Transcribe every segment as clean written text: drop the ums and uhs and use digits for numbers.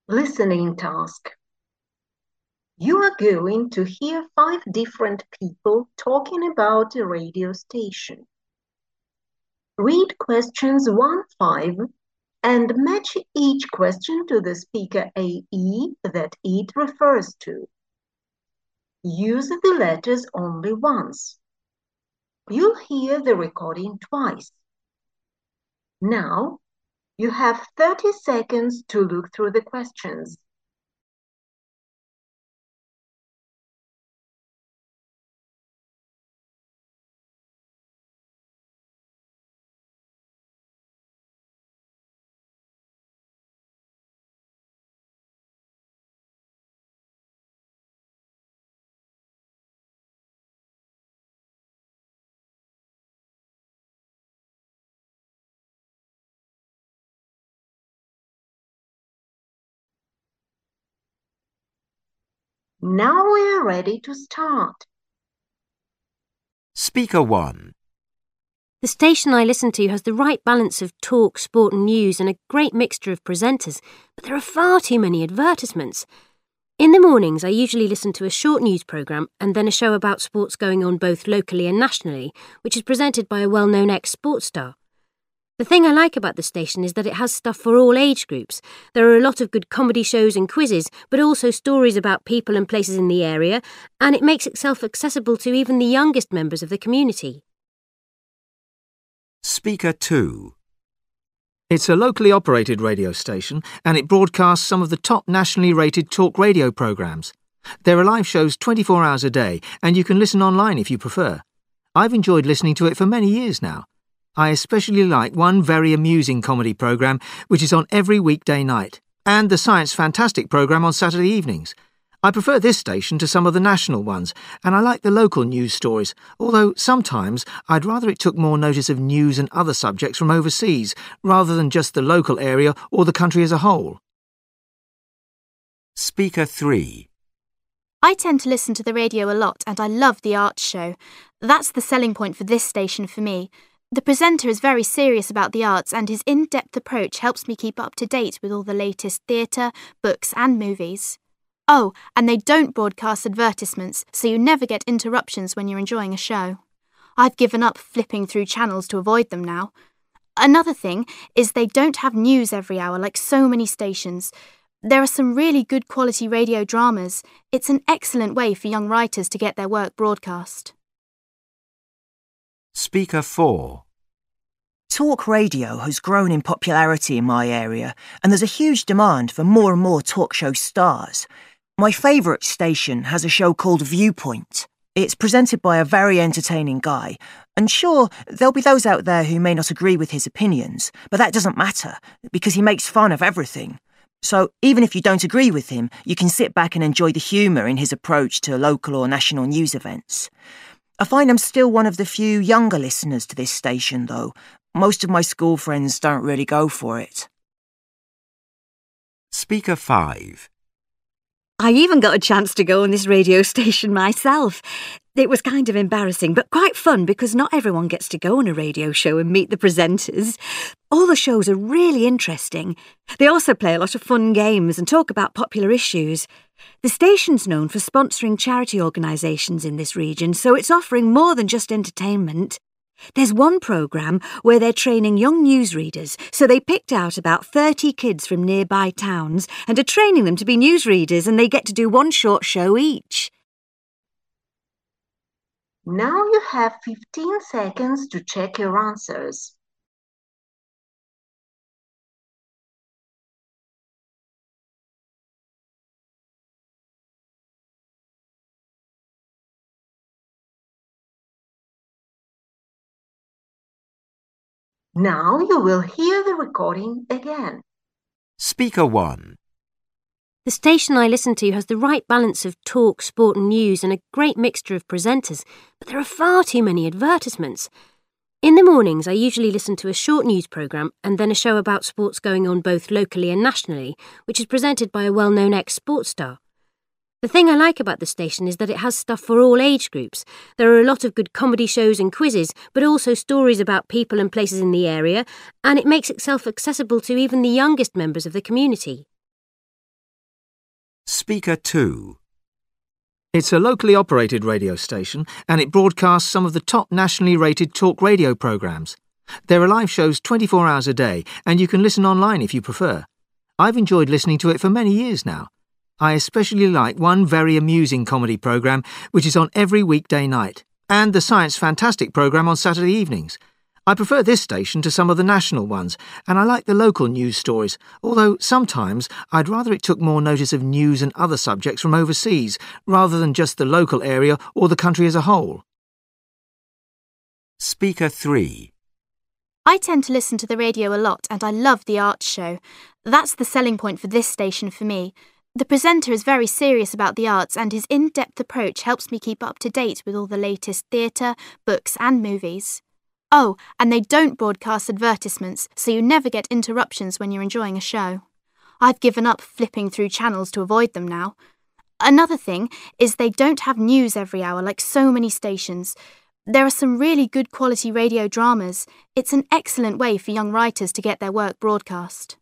Listening task. You are going to hear 5 different people talking about a radio station. Read questions 1-5 and match each question to the speaker AE that it refers to. Use the letters only once. You'll hear the recording twice. Now, you have 30 seconds to look through the questions. Now we're ready to start. Speaker 1. The station I listen to has the right balance of talk, sport and news and a great mixture of presenters, but there are far too many advertisements. In the mornings, I usually listen to a short news programme and then a show about sports going on both locally and nationally, which is presented by a well-known ex-sports star. The thing I like about the station is that it has stuff for all age groups. There are a lot of good comedy shows and quizzes, but also stories about people and places in the area, and it makes itself accessible to even the youngest members of the community. Speaker 2. It's a locally operated radio station and it broadcasts some of the top nationally rated talk radio programmes. There are live shows 24 hours a day and you can listen online if you prefer. I've enjoyed listening to it for many years now. I especially like one very amusing comedy programme which is on every weekday night, and the Science Fantastic programme on Saturday evenings. I prefer this station to some of the national ones, and I like the local news stories, although sometimes I'd rather it took more notice of news and other subjects from overseas, rather than just the local area or the country as a whole. Speaker 3. I tend to listen to the radio a lot and I love the arts show. That's the selling point for this station for me. The presenter is very serious about the arts and his in-depth approach helps me keep up to date with all the latest theatre, books and movies. Oh, and they don't broadcast advertisements, so you never get interruptions when you're enjoying a show. I've given up flipping through channels to avoid them now. Another thing is they don't have news every hour like so many stations. There are some really good quality radio dramas. It's an excellent way for young writers to get their work broadcast. Speaker 4. Talk radio has grown in popularity in my area, and there's a huge demand for more and more talk show stars. My favourite station has a show called Viewpoint. It's presented by a very entertaining guy, and sure, there'll be those out there who may not agree with his opinions, but that doesn't matter, because he makes fun of everything. So even if you don't agree with him, you can sit back and enjoy the humour in his approach to local or national news events. I find I'm still one of the few younger listeners to this station, though. Most of my school friends don't really go for it. Speaker 5. I even got a chance to go on this radio station myself. It was kind of embarrassing, but quite fun because not everyone gets to go on a radio show and meet the presenters. All the shows are really interesting. They also play a lot of fun games and talk about popular issues. The station's known for sponsoring charity organisations in this region, so it's offering more than just entertainment. There's one programme where they're training young newsreaders, so they picked out about 30 kids from nearby towns and are training them to be newsreaders, and they get to do one short show each. Now you have 15 seconds to check your answers. Now you will hear the recording again. Speaker 1. The station I listen to has the right balance of talk, sport and news and a great mixture of presenters, but there are far too many advertisements. In the mornings, I usually listen to a short news programme and then a show about sports going on both locally and nationally, which is presented by a well-known ex-sports star. The thing I like about the station is that it has stuff for all age groups. There are a lot of good comedy shows and quizzes, but also stories about people and places in the area, and it makes itself accessible to even the youngest members of the community. Speaker 2. It's a locally operated radio station and it broadcasts some of the top nationally rated talk radio programmes. There are live shows 24 hours a day and you can listen online if you prefer. I've enjoyed listening to it for many years now. I especially like one very amusing comedy programme which is on every weekday night, and the Science Fantastic programme on Saturday evenings. I prefer this station to some of the national ones, and I like the local news stories, although sometimes I'd rather it took more notice of news and other subjects from overseas, rather than just the local area or the country as a whole. Speaker 3. I tend to listen to the radio a lot and I love the arts show. That's the selling point for this station for me. The presenter is very serious about the arts and his in-depth approach helps me keep up to date with all the latest theatre, books and movies. Oh, and they don't broadcast advertisements, so you never get interruptions when you're enjoying a show. I've given up flipping through channels to avoid them now. Another thing is they don't have news every hour like so many stations. There are some really good quality radio dramas. It's an excellent way for young writers to get their work broadcast.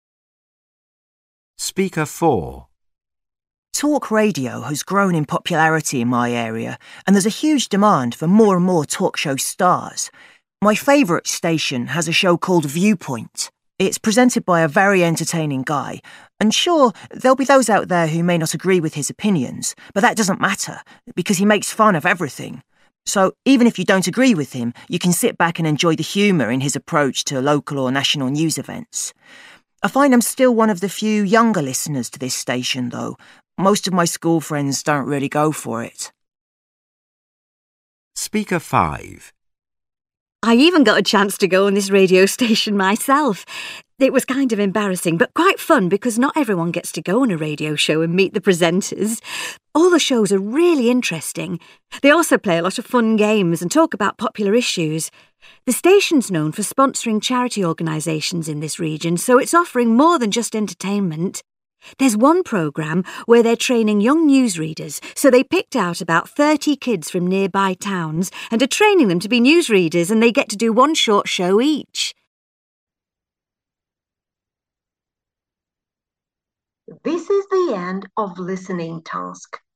Speaker 4. Talk radio has grown in popularity in my area, and there's a huge demand for more and more talk show stars. My favourite station has a show called Viewpoint. It's presented by a very entertaining guy, and sure, there'll be those out there who may not agree with his opinions, but that doesn't matter, because he makes fun of everything. So even if you don't agree with him, you can sit back and enjoy the humour in his approach to local or national news events. I find I'm still one of the few younger listeners to this station, though. Most of my school friends don't really go for it. Speaker 5. I even got a chance to go on this radio station myself. It was kind of embarrassing, but quite fun because not everyone gets to go on a radio show and meet the presenters. All the shows are really interesting. They also play a lot of fun games and talk about popular issues. The station's known for sponsoring charity organisations in this region, so it's offering more than just entertainment. There's one programme where they're training young newsreaders, so they picked out about 30 kids from nearby towns and are training them to be newsreaders, and they get to do one short show each. This is the end of listening task.